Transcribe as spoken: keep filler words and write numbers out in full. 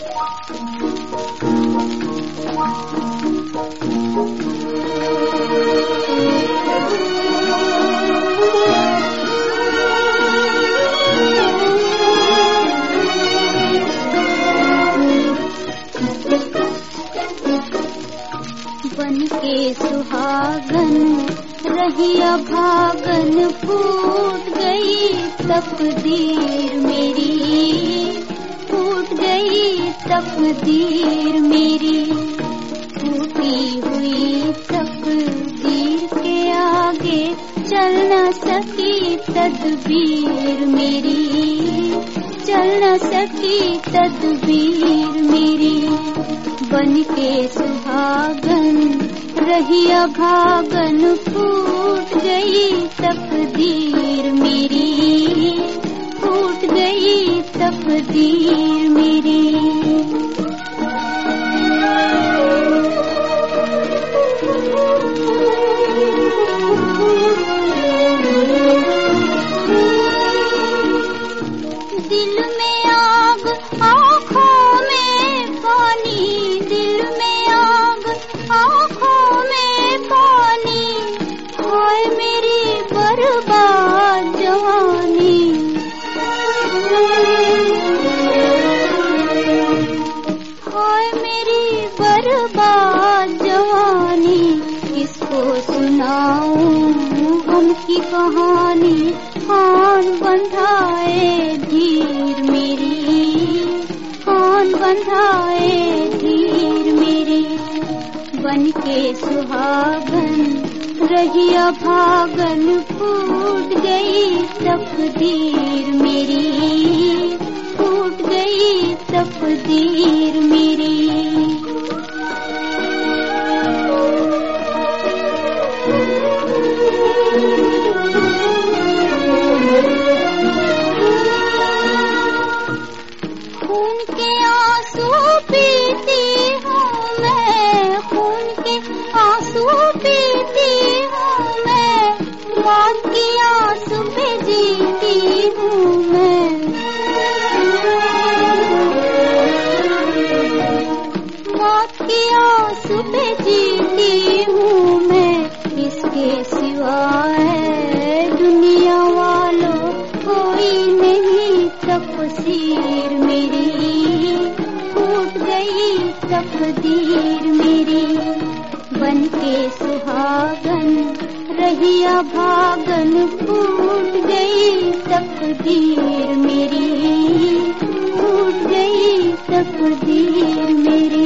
बन के सुहागन रही अभागन, फूट गई तकदीर मेरी, फूट गई तकदीर मेरी। टूटी हुई तकदीर के आगे चल न सकी तदबीर मेरी, चल न सकी तदबीर मेरी। बन के सुहागन रही अभागन, फूट गई तकदीर मेरी, फूट गई तकदीर मेरी। दिल में आग आँखों में पानी, दिल में आग आँखों में पानी, हाय मेरी बर्बाद जवानी, हाय मेरी बर्बाद जवानी। किसको सुनाऊं गम की कहानी, कौन बंधाए धीर मेरी, कौन बंधाए धीर मेरी। बन के सुहागन रही अभागन, फूट गई तकदीर मेरी, फूट गई तकदीर मेरी। खून के आंसू पीती हूँ मैं, खून के आंसू पीती हूँ मैं, मौत की आस पे जीती हूँ मैं, मौत की आस पे जीती हूँ मैं। इसके सिवाय दुनिया वालों कोई नहीं तकदीर मेरी, फूट गई तकदीर मेरी। बन के सुहागन रही अभागन, फूट गई तकदीर मेरी, फूट गई तकदीर मेरी।